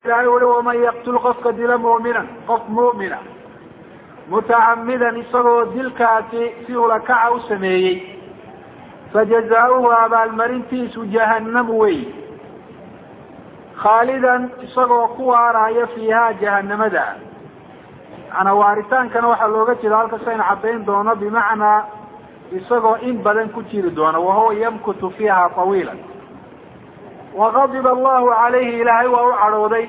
إلهي ومن يقتل قفك دل مؤمنا قف مؤمنا متعمدا يصغو دلكاتي في لكعو سميي فجزاؤه أبا المرنتيس جهنم وي خالدا يصغو قوارا فيها جهنم دا أنا وارثان كان وحا لوغا جدالك سين عبين دونا بمعنى يصغو إن بدن كتير دونا وهو يمكث فيها طويلا وغضب الله عليه إلهي وأعرضي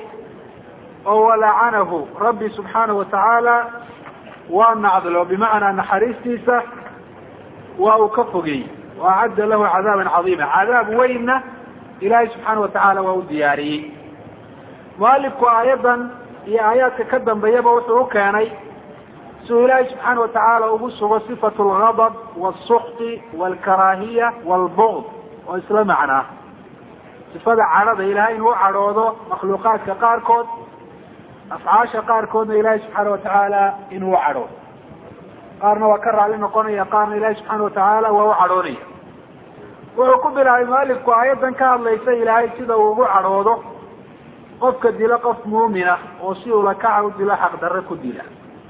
ولعنه ربي سبحانه وتعالى ونعذله بمعنى أن حريستيسه وأكفقي وأعد له عذابا عظيما عذاب وينه إلهي سبحانه وتعالى وهو دياري مؤلف أيضا هي آيات كدن بيبا وثوكاني إلهي سبحانه وتعالى وبصه صفة الغضب والسخط والكراهية والبغض وإسلام معناه صفة عرض إلهي إنه عرضه مخلوقات كقاركود أفعاش قاركود إلهي سبحانه وتعالى إنه عرض قارنا وكرر علينا قرنية قارنا إلهي سبحانه وتعالى وهو عرضي وعقب إلهي مالك وآيضا كان ليس إلهي سيده وهو عرضه قفك الدلاء قف مؤمنة وصيه لكعه الدلاء حق درك الدلاء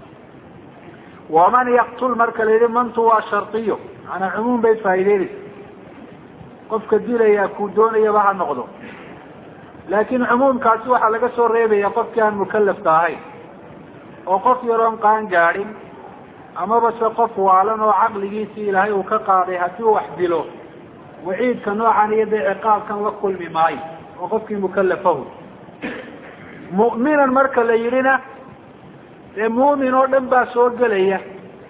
ومن يقتل مركل من توا شرطيه أنا عموم بيت فايدين قفك الدلاء يكودون يباع النقضه لكن عموم كاسوحة لقى سوريبي يقف كان مكلف تاهي وقف يرون قان جارين أما بس قف وعلن وعقل جيسي لهي وكقاضي هتو وحدله وعيد كنوعا يدي عقاب كان وكل مماي وقف مكلفه مؤمنا مركا ليرنا مؤمن ودنبا سوق ليه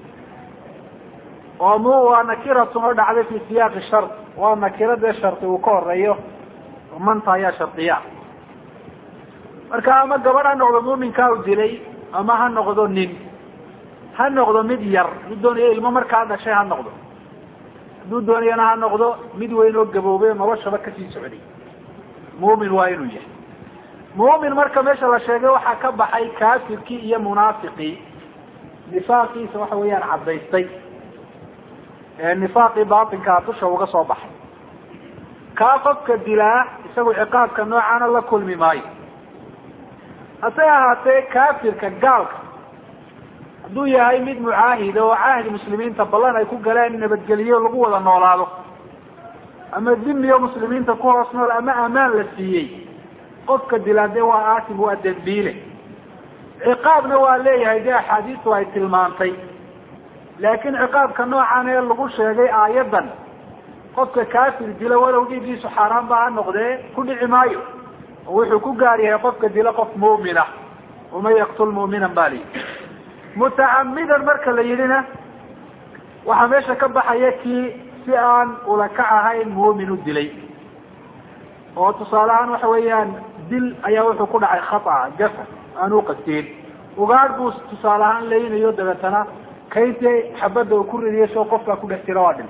ونكرة ورد عليه في سياق الشرط ونكرة ده شرط وكور ريه ومن طايا شرطية marka ama gabadha noqdo muuminka u dilay ama ha noqdo nin ha noqdo mid yar mid doonaya ilmo marka dhashay ha noqdo duu doonayana ha noqdo mid weyn oo gaboobay noloshaba ka sii socday muumin waa inuu yahay muumin marka meesha la sheegay waxa ka baxay kaafirki iyo munaafiqi nifaaqi waxa weeyaan cadaystay nifaaqi baatinka tusha uga soo baxay kaafirka dilaa isagoo ciqaabka noocan la kulmi maayo أسيها كافر كقالك دو يهي مد معاهدة وعاهد المسلمين تبالنا يكون قلان نبتقليه لقوة النولاده أما الذم يوم مسلمين تكون رسول أما أمان للسيئي قفك الدلادة وآتب وأدبيله عقابنا وعليه هيدا حديث وهي المانطي لكن عقاب كنوع عنه اللقوش يجي آيضا قفك كافر دلا ولو جيب سحران بها النقضة كل عمايه وحكو قاريها قفك دلا قف مؤمنة وما يقتل مؤمنا بالي متعمدا مركا ليلنا وحميشا كبح يكي سيان ولكعها مؤمن الدلي وتصالحان وحويان دل ايا وحكو دعي خطأ جفا انو قتين وقاربو تصالحان لينا يودغتنا كيتي حبدا وكل ريشو قفك كل احتراد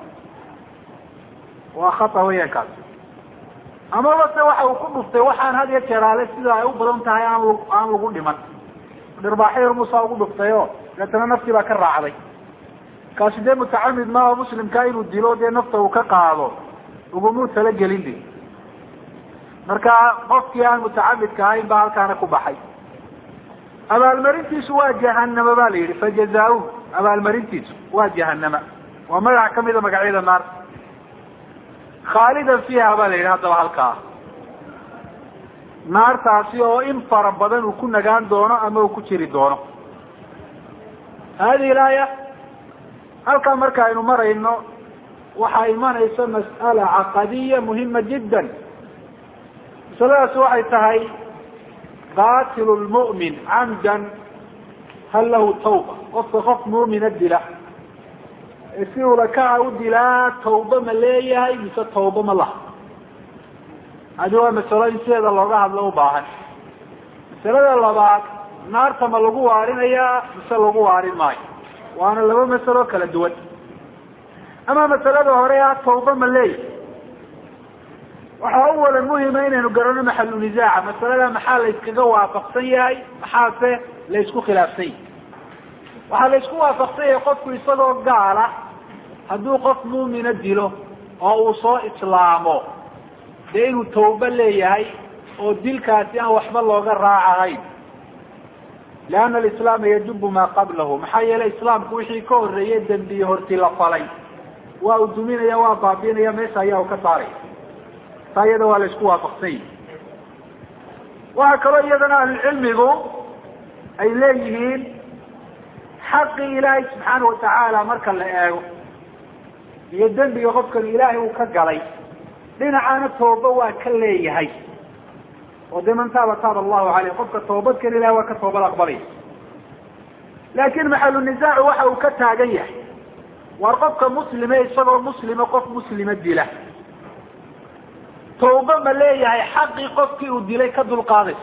وخطأ ويا كاس أما بس واحد وكل واحد هذا يتشرع سيدا يوبرون تهاي عن لقول لمن درباحي المصاب بفتيو لأن نفسي بكرر علي كاشدين متعمد ما مسلم كاين والديلو دي نفسه وكقاعده وقمو تلقى لندي مركا قفتيان متعمد كاين بها كان كبحي أبا المرنتيس جهنم بالي فجزاؤه أبا المرنتيس جهنم وما يحكم إذا مقعيد النار خالدا فيها بالي هذا الحلقة نار تاسيو إن فربضا وكنا قان دونه أما وكتير دونه هذه الآية حلقة مركا إنه مرة إنه وحايمان يسمى مسألة عقدية مهمة جدا ثلاث واحد تهي قاتل المؤمن عمدا هل له توبة وصف مؤمن الدلاء يصير لك عود لا توبة مليئة يس توبة مله هذا هو مسألة يصير الله بعد لو باهن مسألة الله بعد نار تملقوا عارين يا مسلقوا عارين ماي وأنا لو مسألة كلا دوت أما مسألة هوريها توبة مليئة وأول المهم إنه قررنا محل نزاع مسألة محل يسكجوا فقصية محاسة ليسكو خلافسي وحال يسكو فقصية قفوا يصدوا القارة هدو قف مؤمن الدلو أو صاء إسلامه لأنه توبة ليهي oo dilkaasi aan waxba looga raacahayn لأن الإسلام يجب ما قبله محايا الإسلام كوحي كور يدن بي هرتي لفلي وأدمين يا وابابين يا ميسا يا وكساري فايدا والاشكوها فقسي وهكذا يدنا العلم ذو أي ليهين حق إلهي سبحانه وتعالى مركا لأيه يدن بي غفك الإلهي وكقلي لنا عانته بوا كليهي ودمن تاب الله عليه قفك التوبة كالله وكالتوبة الأقبلية لكن محل النزاع وحو كتاقية وقفك مسلمة يصبر مسلمة قف مسلمة دي توبة مليه حقي قفك ودي كدو القاضي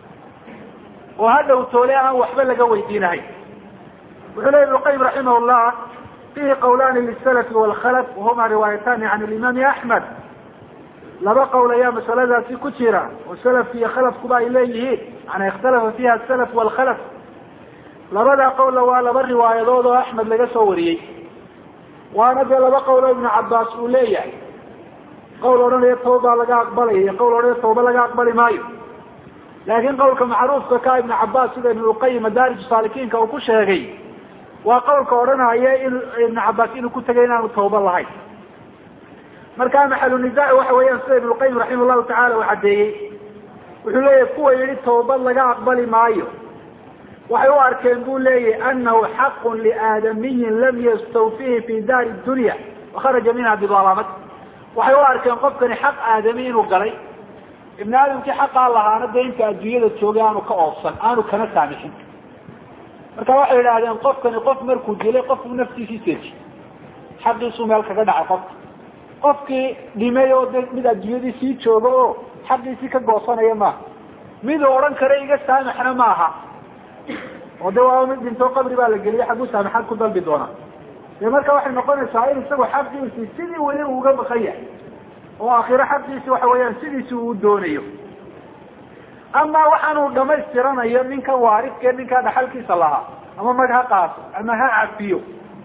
وهذا وتوليها وحبل قوي دينهي وحلي ابن القيم رحمه الله فيه قولان للسلف والخلف وهما روايتان عن الإمام أحمد لبا قول يا مسألة في كتيرة والسلف فيها خلف كبا إليه يعني اختلف فيها السلف والخلف لبدا قول ولبا الرواية ذو أحمد لقى سوري وانا لبا قول ابن عباس أوليه قول ورني التوبة لقى أقبله قول ورني التوبة لقى أقبله مايو لكن قولك معروف كا ابن عباس ابن القيم مدارج صالحين كوكوش هاي وقولك ورنا هي ابن عباس إنه كنت جينا التوبة الله هاي مركا محل النزاع وحويان سيد ابن القيم رحمه الله تعالى وحديه وحليه كوة يريد توبة لقى أقبلي مايو وحيو أركين قول ليه أنه حق لآدمي لم يستوفيه في دار الدنيا وخرج منها بظلامته وحيو أركين قفكني حق آدمين وقلي ابن آدم كي حق الله أنا دينك أدوية التوبة أنو كأوصل أنو كنسامحين مركا وحي الآدم قفكني قف مركو جلي قف نفسي في سيج حقي سومالك قدع قف qofkii dhimay oo mid adduunyadii sii jooga oo xaqiisii ka goosanaya ma mid oran kare iga saamaxna maaha oo dawaa mid inta qabri baa la geliyay xaq u saamaxad ku dalbi doona marka waxay noqonaysaa in isagu xaqiisii sidii wali uga baqaya oo aakhira xaqiisii waxa weeyaan sidii uu doonayo ama waxaanu dhameystiranayo ninka waaridka ninka dhaxalkiisa laha ama magaca qaas ama ha cafiyo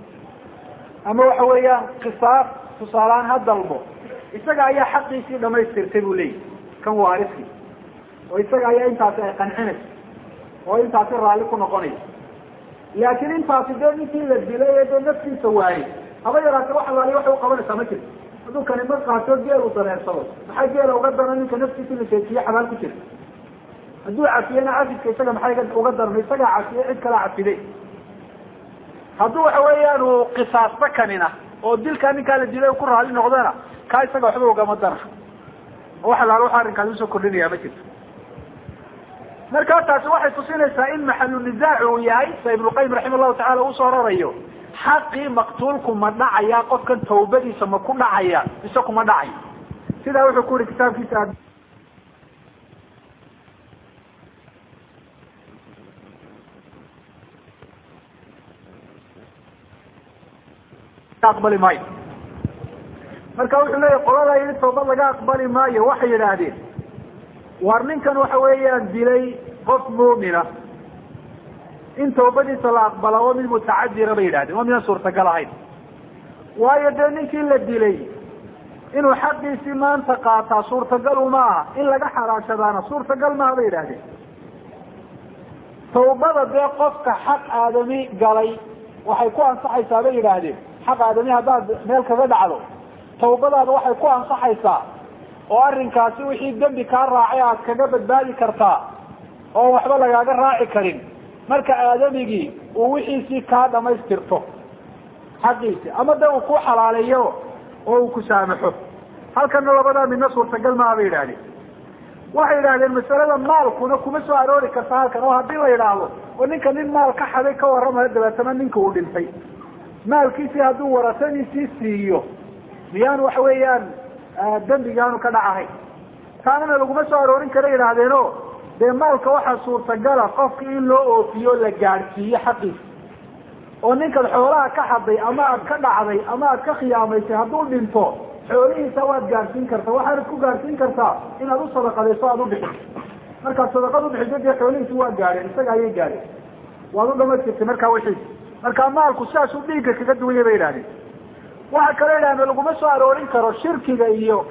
ama waxa weeyaan qisaas تصالان هذا الضلبو إساق أيها حقي سي لما يسترتبوا لي كان وارثي وإساق أيها إنت قنعنك وإنت أترى لكم نقني لكن إنت أتدوني في البلاية دون نفسي سواري هذا يراك روح الله عليه وحيو قبل سمكت هذو كان يبقى عشر جيل وطريق صوت حاجة لو قدر أنك نفسي في الشيء حمال كتير هذو عافية أنا عافية كيساق محايا وقدر ما يساق عافية عد كلا عافية دي هذو حويان وقصاص بكننا oo dilka ninka la dilay ku raali noqdana ka isaga waxba uga madara waxa la ruuxa arrinka soo kordhinaya ma jirto marka taas waxay tusinaysaa in maxallu nizaac uu yahay ibn qayyim rahimahullah ta'ala uu soo rarayo xaqi maqtuulku ma dhacaya qofkan tawbadiisa ma ku dhacaya mise kuma dhacay sida wuxuu ku kitaabkiisa أقبل ماي marka wuxuu leeyahay qolada in toobad laga aqbali maayo waxay yiraahdeen warninkan waxa weeyaan dilay qof muumina in toobadiisa la aqbalo oo mid mutacaddira bay yiraahdeen oo min suurtagal ahayn waayo ninkii la dilay inuu xaqiisii maanta qaata suurtagal uma aha in laga xaraashadaana suurtagal ma bay yiraahdeen toobada de qofka xaq aadami galay waxay ku ansaxaysaa bay yiraahdeen حق آدمي هذا مالك هذا عضو توبة هذا واحد يكون صحيصا وأرن كاسي وحي الدم بكار راعيها كجبت بالي كرتا أو وحبا لك هذا راعي كريم مالك آدمي ووحي سي كهذا ما يسترطه حقيسي أما ده وكو حلاليه وكو سامحه هل كان لبدا من نصر تقل ما أبير عليه waxay yiraahdeen mas'alada maalkuna kuma soo aroori kartaa halkan oo hadii la yiraahdo oo ninka nin maal ka xaday ka warramay dabeetana ninka uu dhintay maalkiisi haduu warasaniisi siiyo miyaan wax weeyaan dambigaanu ka dhacahay taana laguma soo aroorin kara yiraahdeen de maalka waxa suurtagal ah qofka in loo oofiyo la gaarsiiyo xaqiis oo ninka xoolaha ka xaday ama aad ka dhacday ama aad ka khiyaamaysay haduu dhinto xoolihiisa waad gaarsiin kartaa waxaad ku gaarsiin kartaa inaad u sadaqadayso aad u bixiso marka sadaqadu bixiso xoolihiisa waa gaareen isaga ayay gaareen waad u dhameystirtay marka wixii marka maalku saas u dhiiga kaga duwayay bay yiraahdeen waxa kale ilaahay laguma soo aroorin karo shirkiga iyo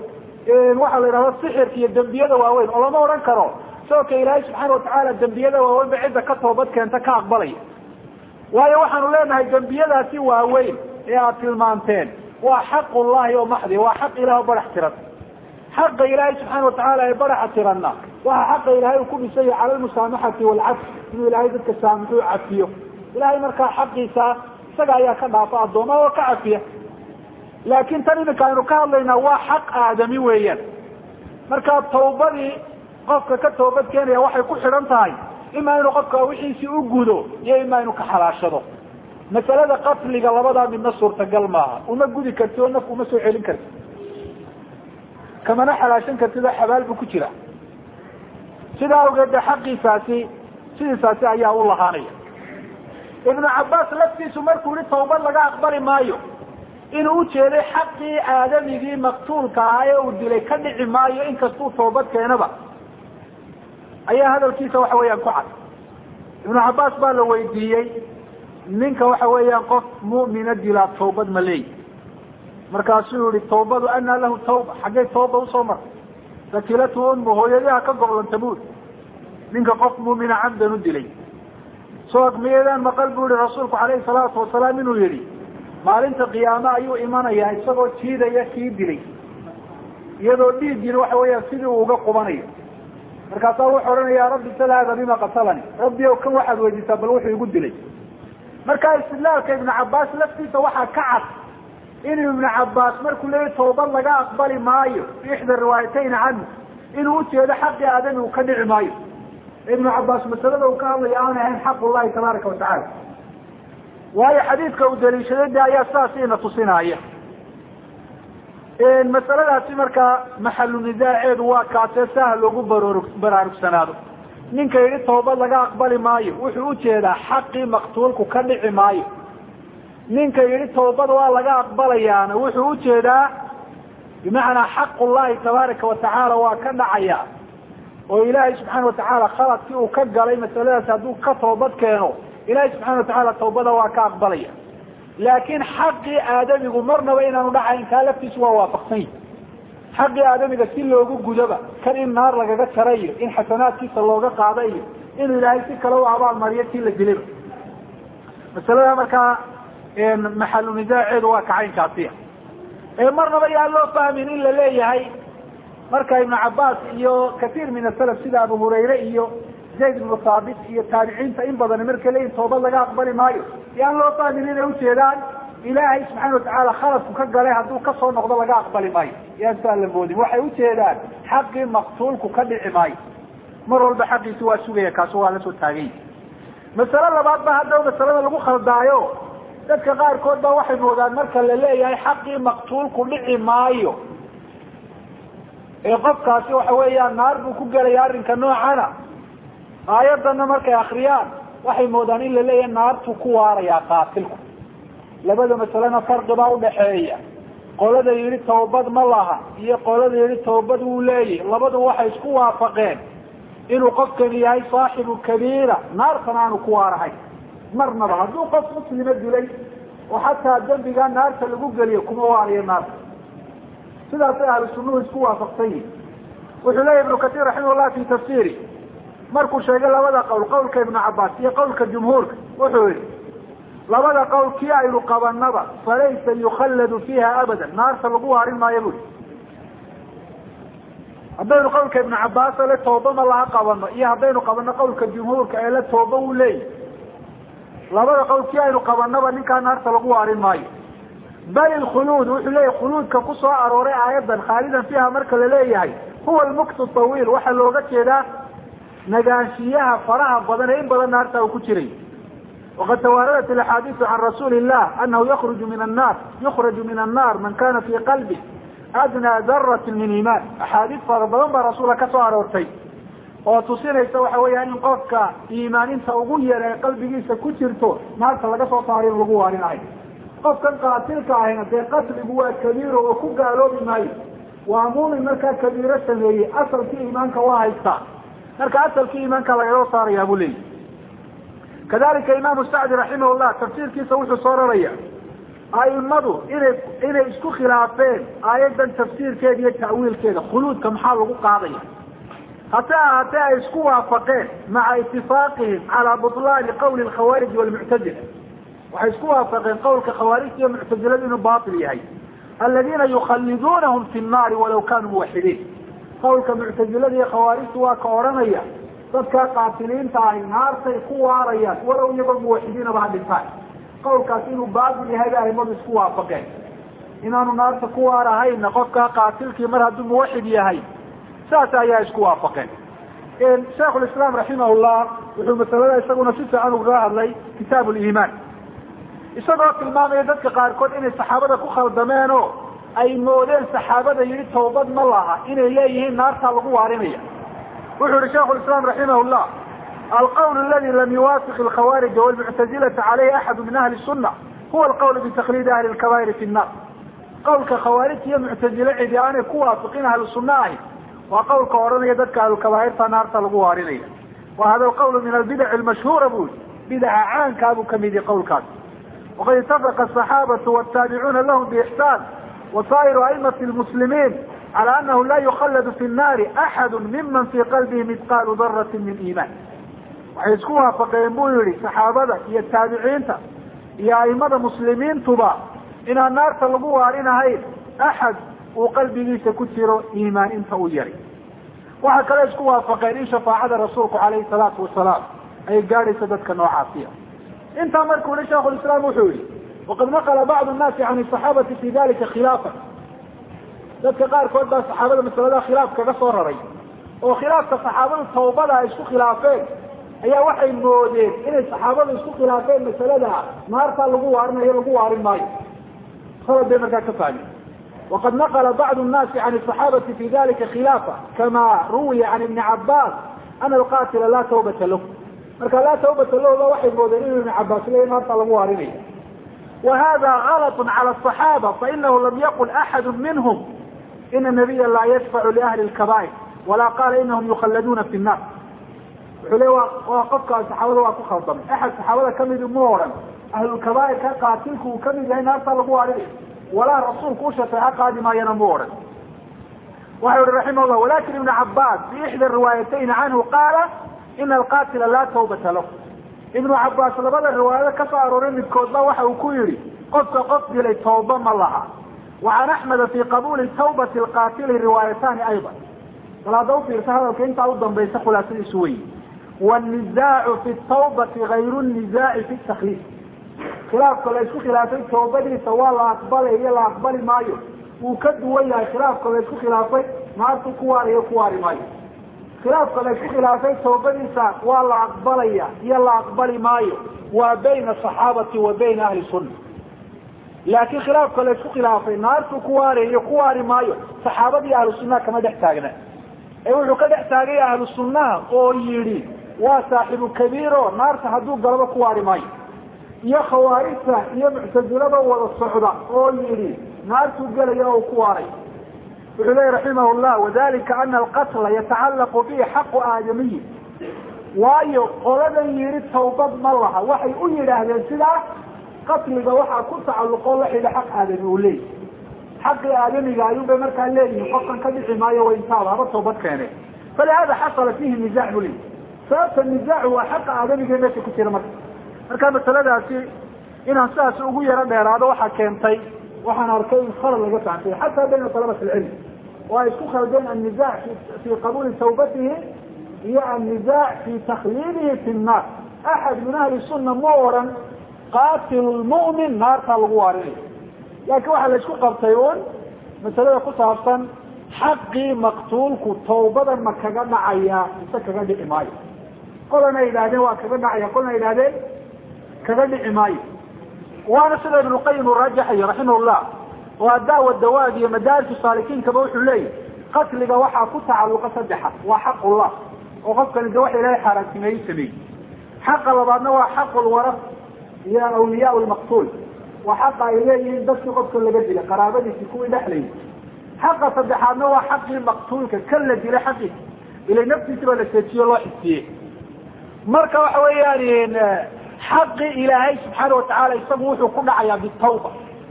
waxa la yidhahda sixirka iyo dembiyada waaweyn oo lama odhan karo sababka ilaahay subxaana watacaala dembiyada waaweyn ba cidda ka toobad keenta ka aqbalaya. waayo waxaanu leenahay dembiyadaasi waaweyn ee aad tilmaanteen waa xaqullahi oo maxdi, waa xaq ilaah oo barax tiran. xaqa ilaahay subxaana watacaala ee baraxa tiranna waxa xaqa ilaahay uu ku dhisay cala almusaamaxati waalcafw, inuu ilaahay dadka saamaxo u cafiyo. ilahay markaa xaqiisa isaga ayaa ka dhaafa addoomaha oo ka cafiya. laakin tan iminka aynu ka hadlaynaa waa xaq aadami weeyaan. markaa tawbadii qofka ka toobad keenaya waxay ku xidhan tahay ima inuu qofka wixiisii u gudo iyo ima inuu ka xalaashado. masalada qatliga labadaa midna suurtagal maaha, uma gudi karti oo naf uma soo celin karti, kamana xalaashan kartid oo xabaal buu ku jira. sidaa awgeed xaqiisaasi sidiisaasi ayaa u lahaanaya. ibnu cabbaas laftiisu markuu yihi tawbad laga aqbali maayo inuu ujeeday xaqii aadamigii maqtuulka ahaa ee uu dilay ka dhici maayo inkastuu toobad keenaba, ayaa hadalkiisa waxa weeyaan ku cad. ibnu cabbaas baa la weydiiyey ninka waxa weeyaan qof mu'mina dilaa tawbad ma leey? markaasuu yihi tawbadu anaa lahu tawba, xaggay tawba usoo martay? sakilatu ummu, hooyadiha ka goblanta buud ninka qof mu'mina camdan u dilay. soo agmiyeedaan maqal buu yihi rasuulku calayhi salaatu wasalaam inuu yihi maalinta qiyaame ayuu imanayaa isagoo jiidaya kii dilay, iyadoo dhiiggina waxa weeyaan sidii uu uga qubanayo. markaasaa wuxuu odhanayaa rabbi sal hada bima qatalani, rabbi ow kan waxaad weydiisaa bal wuxuu igu dilay. markaa istidlaalka ibnu cabbaas laftiisa waxaa ka cad inuu ibnu cabbaas markuu leeyahy tawbad laga aqbali maayo ixda riwaayatayn canhu inuu ujeedo xaqii aadamigu ka dhici maayo. ibnu cabbaas masalada uu ka hadlaya aanay ahayn xaq ullahi tabaaraka watacaala, waayo xadiidka uu daliishaday de ayaa sidaas ina tusinaya. masaladaasi markaa maxalu nisaaceedu waa kaasee sahal loogu baraarugsanaado. ninka yidhi tawbad laga aqbali maayo wuxuu ujeedaa xaqii maqtuulku ka dhici maayo. ninka yidhi tawbad waa laga aqbalayaana wuxuu ujeedaa bimacnaa xaqullahi tabaaraka watacaala waa ka dhacaya, oo ilaahay subxaana watacaala khaladkii uu ka galay masaladaas hadduu ka toobad keeno ilaahay subxana watacaala tawbada waa ka aqbalaya. laakin xaqii aadamigu marnaba inaanu dhacayn kaa laftiisu waa waafaqsan yahi. xaqii aadamiga si loogu gudoba kan in naar lagaga jarayo, in xasanaadkiisa looga qaadayo, inuu ilaahay si kale u abaalmariyo kii la dilayba. masalada markaa maxalu nisaaceedu waa kacaynkaasiya. marnaba yaan loo fahmin in la leeyahay marka ibnu cabbaas iyo katiir min asalaf sida abu hurayre iyo zayd ibnu saabit iyo taabiciinta in badan markay leeyihin toobad laga aqbali maayo yaan loo fahmin inay ujeedaan ilaahay subxaana watacaala khaladku ka galay hadduu kasoo noqdo laga aqbali maayo. yaan saa la moodin, waxay ujeedaan xaqii maqtuulku ka dhici maayo, mar walba xaqiisi waa sugaya, kaasu waa la soo taagay. masale labaad ba haddaba masalada lagu khaldaayo, dadka qaarkood ba waxay moodaan marka la leeyahay xaqii maqtuulku dhici maayo ee qofkaasi waxa weeyaan naar buu ku gelaya arrinka noocana, aayadana markay akriyaan waxay moodaan in la leeyahay naartuu ku waarayaa qaatilku. labada masalena farqi baa udhaxeeya. qolada yidhi tawbad ma laha iyo qolada yidhi tawbad wuu leeyahy, labadu waxay isku waafaqeen inuu qofkani yahay saaxibu kabiira, naartana aanu ku waarahay marnaba. hadduu qof muslima dilay oo xataa dembigaa naarta lagu geliyo kuma waarayo naarta. sidaasay ahlu sunnuhu isku waafaqsan yihin. wuxuu leeyahy ibnu katiir raximahullah fi tafsiiri markuu sheegay labada qowl, qawlka ibnu cabbaas iyo qawlka jumhuurka, wuxuu yihi labada qowl kii aynu qabanaba falaysa yukhalladu fiiha abadan, naarta lagu waarin maayo bui. haddaynu qawlka ibnu cabbaas le tooba ma laha qabano iyo haddaynu qabano qawlka jumhuurka ee la tooba uu leeyahy, labada qowl kii aynu qabanaba ninkaa naarta lagu waarin maayo. bal ilkhuluud wuxuu leeyahy khuluudka kusoo arooray aayadan khaalidan fiiha marka la leeyahay huwa almuktu tawiil, waxaa looga jeedaa nagaanshiyaha faraha badan ee in badan naarta uu ku jiray. waqad tawaaradat alaxaadiisu can rasuuli illah anahu yukhraju min annar man kana fii qalbi adnaa daratin min iimaan. axaadiis fara badan baa rasuulka ka soo aroortay oo tusinaysa waxa weeyaan in qofka iimaaninta ugu yar ee qalbigiisa ku jirto naarta laga soo saaray in lagu waarinayo. qofkan qaatilka ahayna dee qatligu waa kabiiro oo ku gaaloobi maayo, waa muumin markaa kabiiro sameeyey, asalkii iimaanka waa haystaa, marka asalkii iimaanka lagaga saarayaa buu leeyahy. kadalika imaamu sacdi raximahullah tafsiirkiisa wuxuu soo raraya aimadu inay isku khilaafeen aayadan tafsiirkeeda iyo ta'wiilkeeda khuluudka maxaa lagu qaadaya haddii ay isku waafaqeen maca itifaaqihim calaa butlaani qawli alkhawaarij walmuctazila waxay isku waafaqeen qawlka khawaarijta iyo muctazilada inuu baatil yahay aladiina yukhallidunahum fi nnaari walaw kanuu muwaxidiin qawlka muctazilada iyo khawaarijta waa ka odhanaya dadka qaatiliinta ahi naartay ku waarayaan walow iyagoo muwaxidiinaba ha dhintaan qawlkaas inuu baatil yahay bay aimadu isku waafaqeen inaanu naarta ku waarahayna qofka qaatilkii mar hadduu muwaxid yahay saas ayaa isku waafaqeen sheekh lislaam raximahullah wuxuu masalada isaguna si fiican ugaga hadlay kitaab liimaan isagoo tilmaamaya dadka qaarkood inay saxaabada ku khaldameen oo ay moodeen saxaabada yidhi tawbad ma laha inay leeyihiin naartaa lagu waarinaya wuxuu yihi sheikh lislaam raximahullah alqawl aladi lam yuwaafiq alkhawaarij walmuctazilata caleyhi axadu min ahli sunna huwa alqawl bitaklid ahli lkabaa'ir fi nnar qawlka khawaarijta iyo muctazile cidi aanay ku waafiqin ahlu sunna ahi waa qawlka odhanaya dadka ahlulkabaa'irta naarta lagu waarinaya wa hada alqawl min albidac almashhuura buu bidaca caankaabuu kamid yahay qawlkaas waqad itafaqa asaxaabatu wataabicuna lahum biixsaan wasaa'iru aimati lmuslimiin cala anahu la yukhalladu fi nnaari axadu miman fii qalbihi midqaalu darati min iimaan waxay isku waafaqeen buu yihi saxaabada iyo taabiciinta iyo aimada muslimiintuba inaan naarta lagu waarinahayn axad uu qalbigiisa ku jiro iimaan inta u yari waxa kale isku waafaqeen in shafaacada rasuulku calayhi salaatu wasalaam ay gaadhayso dadka noocaasiya intaa markuu yihi sheikh lislaam wuxuu yihi waqad naqala bacdu nnaasi can asaxaabati fi dalika khilaafan dadka qaarkood baa saxaabada masalada khilaaf kaga soo raray oo khilaafka saxaabadu tawbada ay isku khilaafeen ayaa waxay moodeen inay saxaabadu isku khilaafeen masalada naartaa lagu waarinayo lagu waarin maayo khalad bay markaa ka fahmeen waqad naqala bacdu nnaasi can asaxaabati fi dalika khilaafa kama ruwiya can ibni cabbaas ana alqatila laa tawbata lahu marka laa tawbata lahu waxay moodeen inuu ibni cabbaas leeyahay naartaa lagu waarinayo وهذا غلط على الصحابة فإنه لم يقل أحد منهم إن النبي لا يشفع لأهل الكبائر ولا قال إنهم يخلدون في النار وقفك الصحابة وأكو خلطم أحد الصحابة كمد مورا أهل الكبائر كان قاتلك وكمد لأن أرسلوا عليه ولا رسول كوشة عقاد ما ينمورا وحيد رحمه الله ولكن ابن عباس في إحدى الروايتين عنه قال إن القاتل لا توبة له ابن عباس لبدا الرواية كفاروا رمي الكوزا وحا وكويري قفت لي توبة ما لها وعن أحمد في قبول توبة القاتل روايتان أيضا فلا دوفي رسالة وكينت أوضا بيسقوا لا سوي والنزاع في التوبة غير النزاع في التخليص خلاف كلا يسكو خلافي توبة دي سواء لا أقبل هي لا أقبل مايو وكد ويا خلاف كلا يسكو خلافي ما أرتو كواري وكواري مايو خلاف كلا يسكو خلافي توبة دي سواء ولا أقبل هي لا أقبل مايو وبين الصحابة وبين أهل السنة لكن خلاف كلا يسكو خلافي ما أرتو كواري وكواري مايو صحابة دي أهل السنة كما دحتاقنا wuxuu ka dhex taagay ahlu sunnaha oo yidhi waa saaxibu kabiiro naarta hadduu galaba ku waari maayo iyo khawaarijta iyo muctazilada wada socda oo yidhi naartuu gelaya oo ku waaray wuxuu leeyahy raximahullah wadalika ana alqatla yatacallaqu bihi xaqu aadamiyi waayo qoladan yidhi tawbad ma laha waxay u yidhaahdeen sidaa qatliga waxaa ku tacalluqoo la xidha xaq aadami uu leeyahy حق آدمي قايوب مركا الليل قصا كدحي ما يوينتاب هذا توبت كانت فلهذا حصل فيه النزاع لي فأبت النزاع هو حق آدمي قايوب كثير مركا مثلا داسي إنها ساس أقوية ربير هذا وحا كانتي وحا أركين خلل لقصة عنه حتى بين طلبة العلم ويسكوخر بين النزاع في قبول توبته هي النزاع في تخليله في النار أحد من أهل السنة مورا قاتل المؤمن نار تلغواريه لكن واحد ليسكو قبطيون مثلا يقول صحبا حقي مقتولك توبة ما كجمع عيا كجمع إماي قلنا إلى ذي وكجمع عيا قلنا إلى ذي كجمع إماي وأنا سيد ابن القيم الراجحي رحمه الله والدعوة الدوادي مدارس الصالحين كبوح الليل قتل جوحة فتح وقصدحة وحق الله وقفك الجوحي لا يحرك ما يسمي حق الله هو حق الورث يا أولياء المقتول وحق إليه دفت قبك اللي قد لك قرابتي تكون دحلي حق صدحانه هو حق المقتول كالذي لا حقه إلي نفسي سبا لسيتي الله حسيه مركا وحويانين حق إلهي سبحانه وتعالى يسموه كل عيا بالتوبة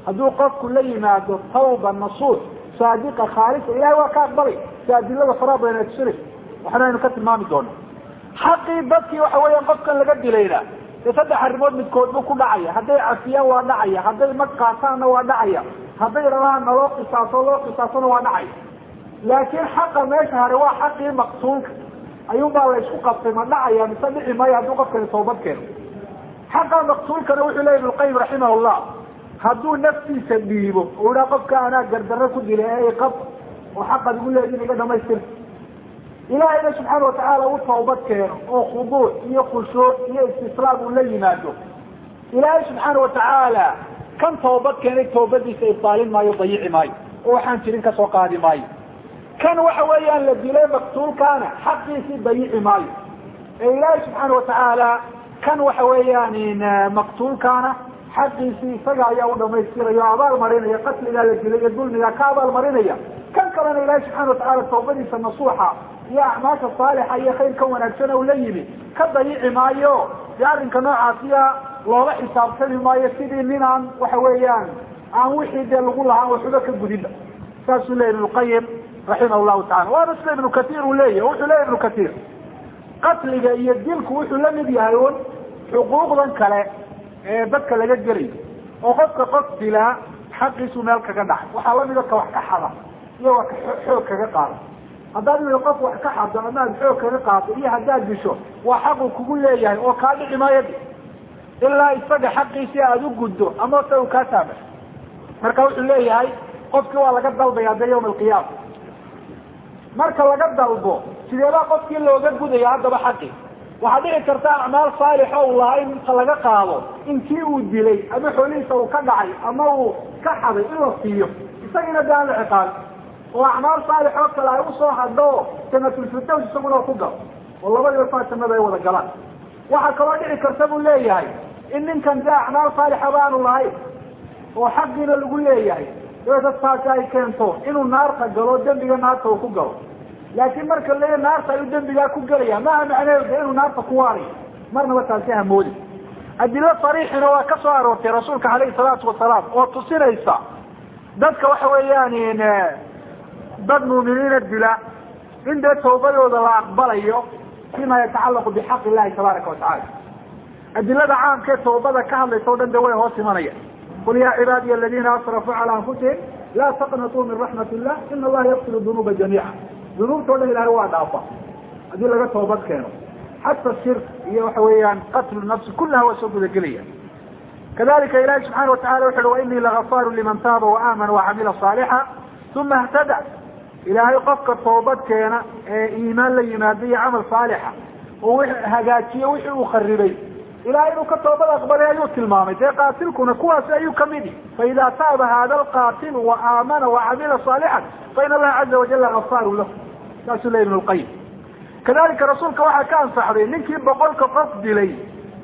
هدو قف كل يماد توبة نصوح صادقة خالصة إلهي وكاد بلي سأدي الله فرابة ينكسره وحنا نكتب مامي دون حقي بدكي وحويا قف كان لقد ليلة يتدح الرمود متكود بكو دعية هدي عفيا ودعية هدي مكاسان ودعية هدي رمان نلوق قصاصون ودعية لكن حق ميشهر هو حقي مقصود أيوم بقى يسوق قف ما دعية مصدق ما يهدو قف كان توبت كيرو حقا مقصود كان وحي الله ابن القيم رحمه الله هدو نفسي سبيبه ولا قفك أنا قردرته بلهاي قف وحقا يقول لي إذن قد ما يصير إلهي سبحانه وتعالى وطوبت كيرو وخضوع يخشوع يستسلام ولا ينادو إلهي سبحانه وتعالى كم توبت كانت توبتي سيطالين ما يضيع ماي وحان ترين كسوقادي ماي كان وحويا الذي لا مقتول كان حقي سيضيع ماي إلهي سبحانه وتعالى كان وحويا مقتول كان حقي سيفقع يوم ما يصير يا عبال مرينيا قتل إلى الجلية يقول يا كعبال مرينيا كان كمان إلهي سبحانه وتعالى توبتي النصوحة يا أعماش الصالحة يا خير كون أكسنة وليني كضيع مايو يارن كنوع عطية الله حساب سلي ما يسيدي من عن وحويان عن وحيد يلغو عن وحدك الجديدة ساسو لي ابن القيم رحمه الله تعالى ورسل ابن كثير وليه وحو لي ابن كثير قتل يدينك وحو لم يهيون حقوق ذن كلا بدك لجد جري وقفك قتل حق سمالك كدح وحاول لك وحك حضا يوك حوك كقارب هذا يوقف وحك حضا أما الحوك كقارب إيه هداد بشو وحقك كل ليه وكاد حمايتي إلا إستجى حقي سيادو قدو أما سيو كاتابه مركا وحو ليه هاي قفك لقد ضلب يا يوم القيامة مركا لقد ضلبه سيدي قفك اللي وقد قدو يا عدب حقي وحديث كرتا أعمال صالحة والله إن خلق قاضو إن كيو الدلي أما حوليسه وكدعي أما هو كحضي إلا فيه يستجينا دان العقال وأعمال صالحة وكلا يوصوا حدو سنة الفتوش يسمونه وفقه والله ما يوفى سنة يوضا قلال وحكا وحديث كرتبوا ليه هاي إن كان جاء أعمال صالحة بان الله وحقنا اللي قول ليه هاي إذا تتفاكاي كنتو إنه النار قدلوا الدنبقى النار توقفوا لكن مركا اللي النار سيدن بها كقرية ما معنى إنه نار تقواري مرنا وتالتها مولي الدليل صريح هو كسر ورتي رسولك عليه الصلاة والسلام وتصير إيسا ذاتك وحوياني إن ضد مؤمنين الدلاء إن ده توبة وضع أقبله فيما يتعلق بحق الله تبارك وتعالى الدليل عام كتوبة كهل يتوبة دوائي هو سمانية قل يا عبادي الذين أسرفوا على أنفسهم لا تقنطوا من رحمة الله إن الله يغفر الذنوب جميعا ذنوب تولى إلى هو عضافة هذه لقى توبات كانوا حتى الشرك هي وحويان قتل النفس كلها وسوق ذكرية كذلك إلهي سبحانه وتعالى وحده وإني لغفار لمن تاب وآمن وعمل صالحا ثم اهتدى إلهي قفك التوبات كان إيمان لينادي عمل صالحا وهجاتي وحي خربي إلهي إنه كالتوبات أقبل أيوك المامي قاتلكم كواس أيوك مدي فإذا تاب هذا القاتل وآمن وعمل صالحا فإن الله عز وجل غفار له ناس الله ابن القيم كذلك رسولك واحد كان صحري منك بقولك قصد لي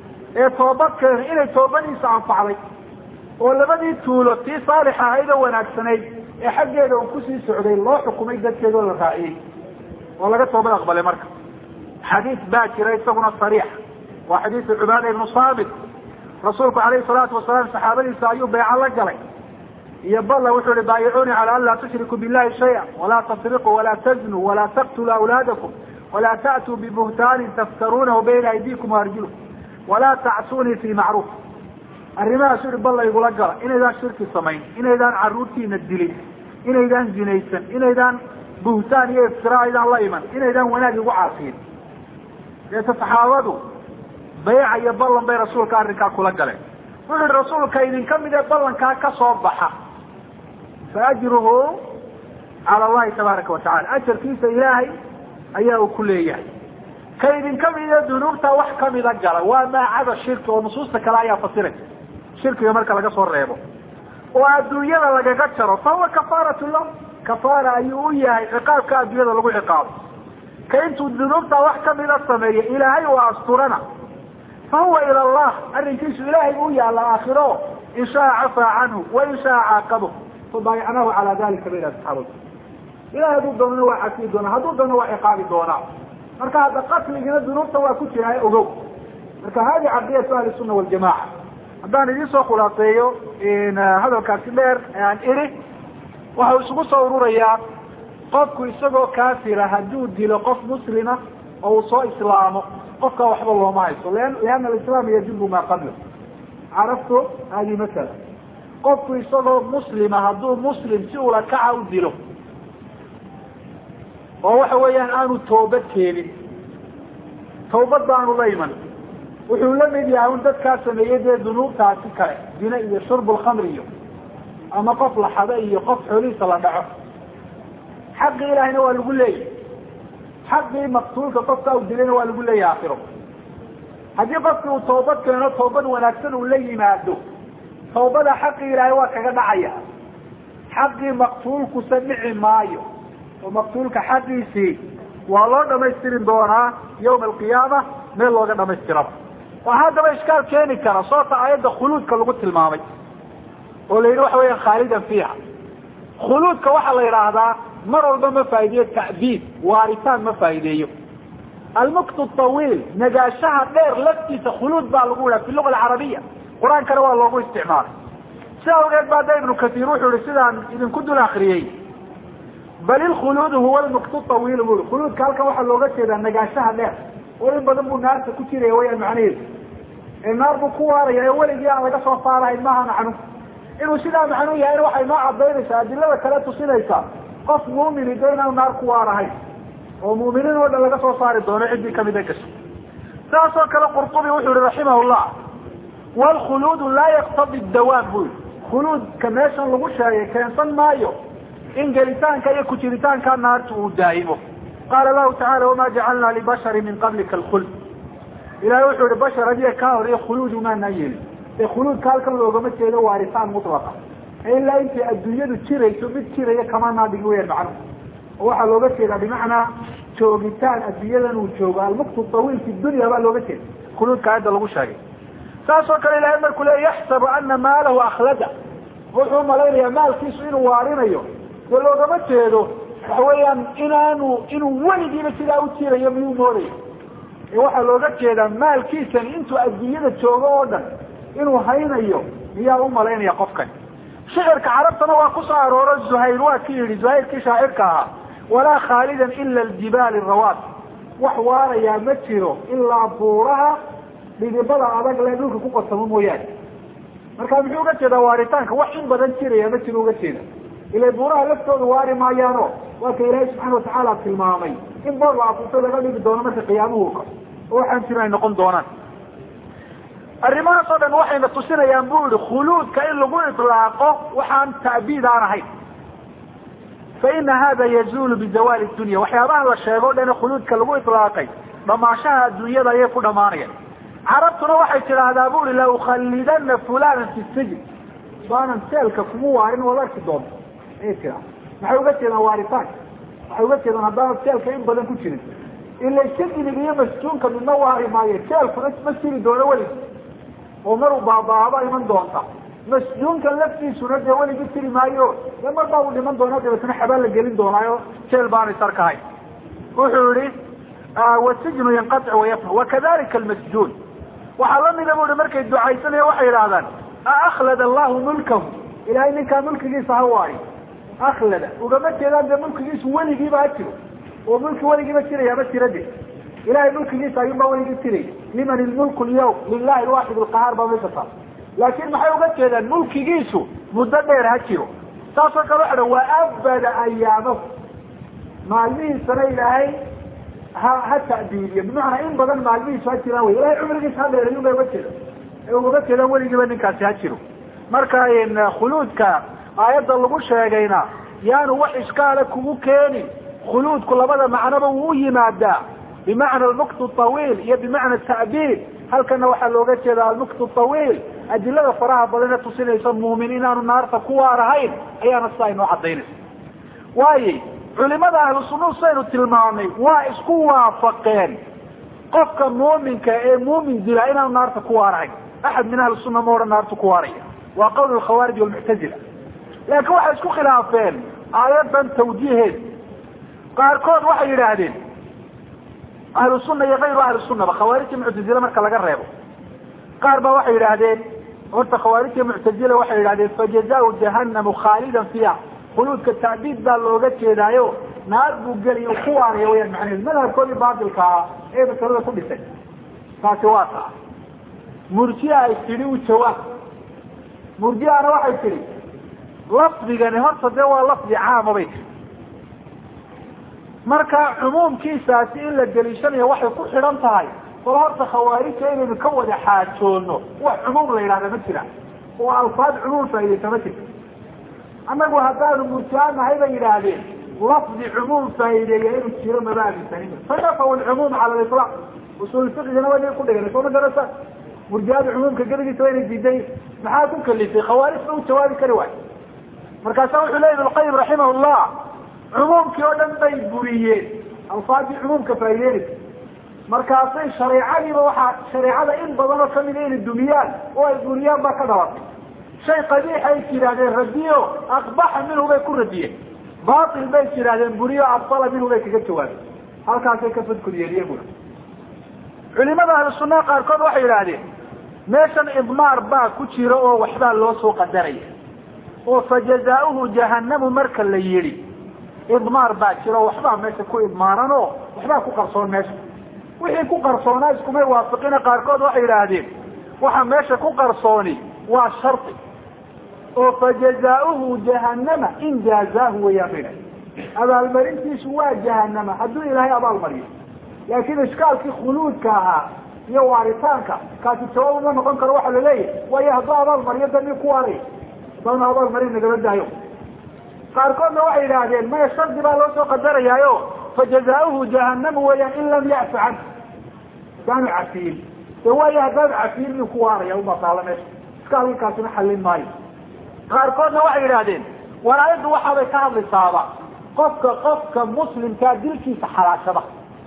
توبات كان إلي توباني سعنف علي ولا بدي تولتي صالحة هيدا وناكسني حق هيدا وكسي سعودي الله حكومي ذات كذو الرائعي والله قد توبات أقبل مركب حديث باكر يتسقنا الصريح وحديث عبادة بن صابت رسولك عليه الصلاة والسلام صحابي سأيوب بيع الله قلي يبالله وحول بايعوني على أن لا تشركوا بالله شيئا ولا تسرقوا ولا تزنوا ولا تقتلوا أولادكم ولا تأتوا ببهتان تفترونه بين أيديكم وأرجلكم ولا تعصوني في معروف الرماء سوري بالله يقول أقرأ إن إذا شرك السمين إن إذا عروتي ندلي إن إذا جنيسا إن إذا بهتان يفتراء إذا الله يمن إن إذا ونادي وعاصين يتفحاوضوا بيع يبالله بي رسولك أرنكا كل أقرأ وحول رسولك إذن كم إذا يبالله كصبحا فأجره على الله تبارك وتعالى أجر كيس إلهي أياه كلية كيدن كم إذا ذنوبتا وحكم إذا قال وما عدا الشرك ونصوصك لا يفصلك شرك يمرك لك صور ريبه وأدوية لك قدشره فهو كفارة الله كفارة أيوية عقاب كأدوية لك عقاب كينتو ذنوبتا وحكم إذا السمية إلهي وأسطرنا فهو إلى الله الرجيس إلهي أويا على آخره إن شاء عفى عنه وإن شاء عاقبه فضايعناه على ذلك بين أصحابه إلهي هدو دونه وعكي دونه هدو دونه وعقابي دونه مركا هذا قتل جنة ذنوبته وكتشها أغو مركا هذه عقيدة أهل السنة والجماعة haddaan idiin soo khulaaseeyo hadalkaasi dheer aan idhi waxau isugu soo ururayaa qofku isagoo kaafira hadduu dilo qof muslima oo uu soo islaamo qofka waxba looma haysto liana alislaam yajibu maa qabla caraftu hadi masala qofku isagoo muslima hadduu muslim si ula kaca u dilo oo waxa weeyaan aanu toobad keenin tawbad baanu la iman wuxuu la mid yahay un dadkaa sameeyey dee dunuubtaasi kale dina iyo shurb lkhamri iyo ama qof la xado iyo qof xoolihiisa la dhaco xaqii ilaahayna waa lagu leeyahy xaqii maqtuulka qofka u dilayna waa lagu leeyahay aakhiro haddii qofkii uu toobad keeno toobad wanaagsan uu la yimaado tawbada xaqii ilaahay waa kaga dhacaya xaqii maqtuulkusa dhici maayo oo maqtuulka xaqiisii waa loo dhamaystirin doonaa yawma alqiyaama meel looga dhamaystiraba waa haddaba ishkaal keeni kara soota aayadda khuluudka lagu tilmaamay oo la yidhi waxa weeyaan khaalidan fiiha khuluudka waxaa la yidhaahdaa mar walba ma faa'ideeyo ta'biid waaritaan ma faa'ideeyo almuktu tawiil nagaashaha dheer laftiisa khuluud baa lagu yidhaha fi luga alcarabiya qur-aankana waa loogu isticmaalay si awgeed baa da ibnu katiir wuxuu yihi sidaan idinku dul akriyey bal ilkhuluud huwa almuktu tawiil bui khuluudka halkan waxaa looga jeedaa nagaashaha dheer oo in badan buu naarta ku jiraya wayaan macnaheedu ee naar buu ku waaraya ee weligii aan laga soo saarahayn maaha macnu inuu sidaa macnuu yahay waxay noo cadaynaysaa adilada kale tusinaysa qof muumini de inaanu naar ku waarahayn oo muuminiin oo dhan laga soo saari doono ciddii kamida gasho saasoo kale qurtubi wuxuu yihi raximahullah waalkhuluudu laa yaqtadi dawaam buu yihi khuluudka meeshan lagu sheegay keensan maayo in gelitaanka iyo kujiritaanka naarta uu daa'imo qaala lahu tacala wama jacalna libashari min qablika alkhuld ilahay wuxuu yihi bashar adiga kaa horiyo khuluud umaanaa yeelin ee khuluudka halkan loogama jeedo waaritaan mutlaqa ilaa intay adduunyadu jirayso mid jiraya kamaanaa dhigi weyaan macnuhu oo waxaa looga jeedaa bimacnaa joogitaan adduunyadan uu joogo almuktu tawiil fi dunya baa looga jeeda khuluudka aayadda lagu sheegay saasoo kale ilahay markuu leey yaxsabu ana maalahu akhlada wuxuu malaynayaa maalkiisu inuu waarinayo dee loogama jeedo waxa weeyaan inuu weligiiba sidaa u jirayo miyuu moodayo ee waxaa looga jeedaa maalkiisani intuu adduunyada joogo oo dhan inuu haynayo miyaa u malaynaya qofkani shicirka carabtana waa ku soo arooro zuhayr waa ki yidhi zuhayrkii shaacirka ahaa walaa khaalidan ila aljibaali rawaat wax waarayaa ma jiro ilaa buuraha dhidibada adag le dhulka ku qasamo mooyaane marka muxuu uga jeedaa waaritaanka wax in badan jiraya ma jiro uga jeeda ila buuraha laftooda waari maayaano waa ka ilaahay subxaana watacaala tilmaamay in boor la afuurto laga dhigi doono marka qiyaamuhu ka oo waxaan jirin ay noqon doonaan arrimahaas oo dhan waxayna tusinayaan bu yihi khuluudka in lagu itlaaqo waxaan ta'biid aan ahayn fa ina hada yazulu bizawaali dunya waxyaabaha la sheego o dhan khuluudka lagu itlaaqay dhamaashaha adduunyada ayay ku dhamaanayaan carabtuna waxay tidhaahdaa bu ihi la ukhallidana fulanan fi sijn baanan seelka kugu waarin waad arki doonto ayay tiraa maxay uga jeedaan waaritaanka waxay uga jeedaan haddaanad seelka in badan ku jirin ila sajniga iyo masjuunka midna waari maayo seelkuna ma jiri doono weligi oo maruu baabaaba iman doonta masjuunka laftiisuna dee weligii tiri maayo dee mar baa uu dhiman doona dabeetna xabaan la gelin doonaayo jeel baanay sarkahayn wuxuu yihi wasijnu yanqaطic wayafna wakadalika almasjuun waxaa lamida bu ihi markay ducaysanaya waxay yidhahdaan aakhlada allahu mulkahu ilahay ninkaa mulkigiisa ha waayo akhlada ugama jeedaan dee mulkigiisu weligiiba ha jiro oo mulki weligiiba jiraya ma jira de ilahay mulkigiisa ayuunbaa weligii jiray liman ilmulku lyawm lilahi alwaaxid alqahaar baa meesha taal laakin maxay uga jeedaan mulkigiisu muddo dheer ha jiro saasoo kale waxa dhan waa abada ayaamahu maalmihiisana ilaahay ha ta'diibiyo bimacnaa in badan maalmihiisu ha jiraan wey ilahay cumrigiisa ha dheeray unbay uga jeeda ee ugama jeedaan weligiiba ninkaasi ha jiro marka khuluudka aayadda lagu sheegayna yaanu wax ishkaala kugu keenin khuluudku labada macnoba wuu u yimaadaa bimacna almuktu tawiil iyo bimacna ta'biid halkana waxaa looga jeedaa almuktu tawiil adilada faraha badana tusinaysa muumin inaanu naarta ku waarahayn ayaana sidaa inoo cadaynaysa waayo culimada ahlu sunna saynu tilmaamay waa isku waafaqeen qofka muuminka ee muumin dila inaanu naarta ku waarahayn axad min ahli sunna ma odhan naarta ku waaraya waa qawl alkhawaarij walmuctazila laakiin waxay isku khilaafeen aayadan tawjiiheed qaarkood waxay yidhaahdeen ahlu sunna iyo kayru ahli sunnaba khawaarijta muctazila marka laga reebo qaar baa waxay yidhaahdeen horta khawaarij mu'tazila waxay yiraahdeen fajazaa'u jahannam khalidan fiha khuludka ta'bid baa looga jeedaayo naar buu galiyo ku waarayo wayaan macnaheedu madhabkoodii baadilka ee basalada ku dhisay taasi waa taa murji'a ay tiri u jawaab murji'ana waxay tiri lafdigani horta dee waa lafdi caam bay marka cumuumkiisaasi in la gelishanayo waxay ku xidhan tahay wala horta khawaarijta inaynu ka wada xaajoono wax cumuum la yidhahda ma jira oo alfaad cumuum faa'iidaysa ma jirto annagu haddaanu murjaanahay bay yidhaahdeen lafdi cumuum faa'iideeya inuu jiro maba aaminsanin fanafaw alcumuum cala alitlaq usul fiqigana waa ku dhigan soo ma garata murjiada cumuumka geligiisa waa inay diiday maxaa ku kalifay khawaarijta u jawaabi kari waay markaasaa wuxuu leeyahy ibn qayyim raximahullah cumuumkii oo dhan bay buriyeen alfaadii cumuumka faa'iideynaysa markaasay shareecadiiba waxaa shareecada in badan oo kamida inay dumiyaan oo ay buriyaan baa ka dhalatay shay qabiix ay yidhaahdeen radiyo aqbaxa minhu bay ku radiyeen baatil bay yidhaahdeen buriyo abdala minhu bay kaga jawaabeen halkaasay ka fadkuliyeen iyaguna culimada ahlu sunnaha qaarkood waxay yidhaahdeen meeshan idmaar baa ku jira oo waxbaa loo soo qadaraya oo fajazaa'uhu jahannamu marka la yidhi idmaar baa jira oo waxbaa meesha ku idmaaran oo waxbaa ku qarsoon meesha wixii ku qarsoonaa iskumay waafiqina qaarkood waxay yidhaahdeen waxa meesha ku qarsooni waa shardi oo fajazaa'uhu jahannama in jaazaahu wayaan bay yidhahdeen abaalmarintiisu waa jahannama hadduu ilaahay abaalmariyo laakiin ishkaalkii khuluudka ahaa iyo waaritaanka kaasi jawaab uma noqon karo waxa laleeyahay waayo hadduu abaalmariyo dami ku waaray haddaanu abaalmarin nagala daayo qaarkoodna waxay yidhaahdeen maya shardi baa loo soo qadarayaayo fajazaa'uhu jahannamu wayaan in lam ya'fu canhu hadaanu cafiyin de waayo haddaanu cafiyin inuu ku waaraya umataala meesha iskaalkaasina xallin maayo qaarkoodna waxay yidhaahdeen walaayaddu waxaabay ka hadlaysaaba qofka muslimkaa dilkiisa xalaashada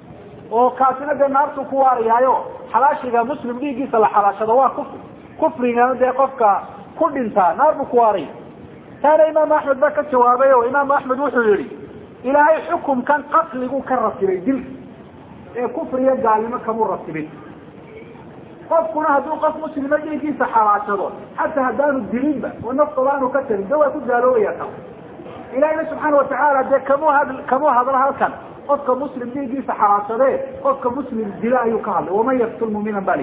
oo kaasina dee naartu ku waarayaayo xalaashiga muslim dhiiggiisa la xalaashado waa kufri kufrigana dee qofka ku dhintaa naar buu ku waaraya taana imaam axmed baa ka jawaabay oo imaam axmed wuxuu yihi ilaahay xukumkan qatligu ka ratibay dilka ee kufriga gaalnimo kamu ratibin qofkuna hadduu qof muslima dhiiggiisa xalaashado xataa haddaanu dilinba oo naftooda aanu ka tarin de waa ku gaaloobaya ta ilahina subxaana watacaala dee kamu hadlo halkan qofka muslim dhiiggiisa xalaashadee qofka muslim dila ayuu ka hadlay waman yaktul mu'minan bali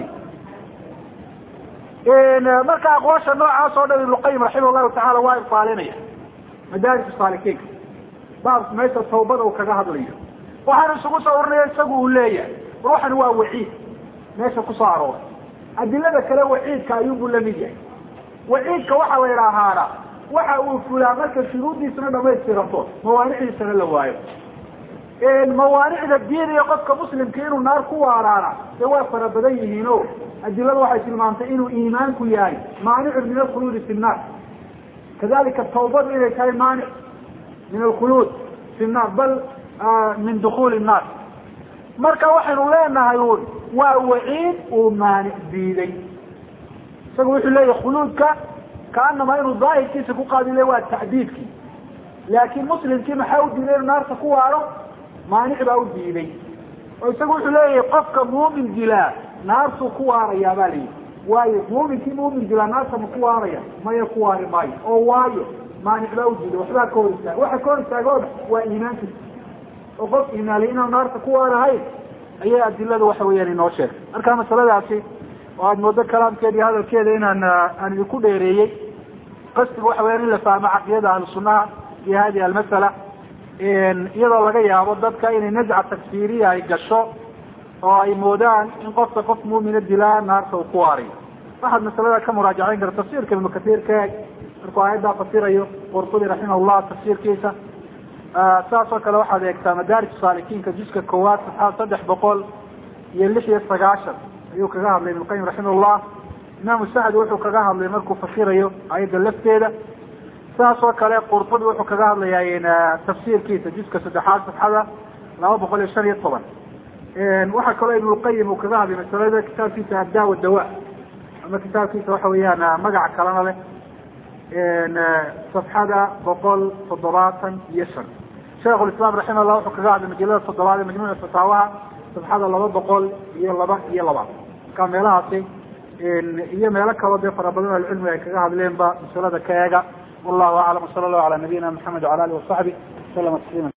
marka aqwaasha noocaas oo dhan ibnu qayim raximah llahu tacaala waa ifaalinaya madaarij saalikiinka baab meesha tawbada uu kaga hadlayo waxaan isugu soo urinaya isagu uu leeyahay ruuxan waa waciid meesha kusoo arooray adilada kale waciidka ayuunbuu lamid yahay waciidka waxaa la yidhaahaana waxa uu fulaa marka shuruuddiisana dhamaystirato mawaanicdiisana la waayo mawaanicda diinaya qofka muslimka inuu naar ku waaraana dee waa fara badan yihiin o adilada waxay tilmaamtay inuu iimaanku yahay maanicun min alkhuluudi fi nnaar kadalika tawbadu inay tahay maanic min alkhuluud fi nnaar bal min dukuuli nnaar marka waxaynu leenahay un waa waciid uu maanic diiday isaga wuxuu leeyahay khuluudka kaanama inuu daahirkiisa ku qaadile waa tacdiidkii laakin muslimkii maxaa u diiday inuu naarta ku waaro maanic baa u diiday oo isaga wuxuu leeyahay qofka muumin dilaa naartuu ku waarayaa baa layidhi waayo muuminkii muumin dilaa naarta ma ku waaraya maya ku waari maayo oo waayo maanic baa u diiday waxbaa ka hor istaaga waxa ka hor istaagooda waa iimaankiisa oo qof iimaanlay inaanu naarta ku waarahayn ayay adilada waxa weeyaan inoo sheegay marka masaladaasi oo aada moodo kalaamkeeda iyo hadalkeeda aan idinku dheereeyey qasdiga waxa weyaan in la fahmo caqidada ahlu sunnaha iyo hadihi almasala iyadoo laga yaabo dadka inay najca tagfiiriya ay gasho oo ay moodaan in qofka qof muumina dilaa naarta uu ku waarayo waxaad masalada ka muraajacayn karta tafsiirka ibnu kasiirka markuu aayaddaa fasirayo qurtubi raximahullah tafsiirkiisa saas oo kale waxaad eegtaa madaarij saalikiinka juska koowaad saxaad 366 ayuu kaga hadlay ibnu qayim raximahullah imaamu sacdi wuxuu kaga hadlay markuu fasirayo aayadda lafteeda saas oo kale qurtubi wuxuu kaga hadlayaa tafsiirkiisa juska 3 saxada 215 waxaa kaloo ibnulqayim uu kaga hadlay masalada kitaabkiisa addaa wadawa ama kitaabkiisa waxa weeyaan magaca kalena leh safxada 175 sheekh ulislaam raximah llah wuxuu kaga hadlay majalada 7 majmuuca fataawaha safxada 202 marka meelahaasi iyo meelo kaloo dee fara badan ahlucilmiga ay kaga hadleen ba masalada ka eega wallahu aclam sala allahu cala nabiyina maxamed wala alihi wasaxbi wasalama tasliima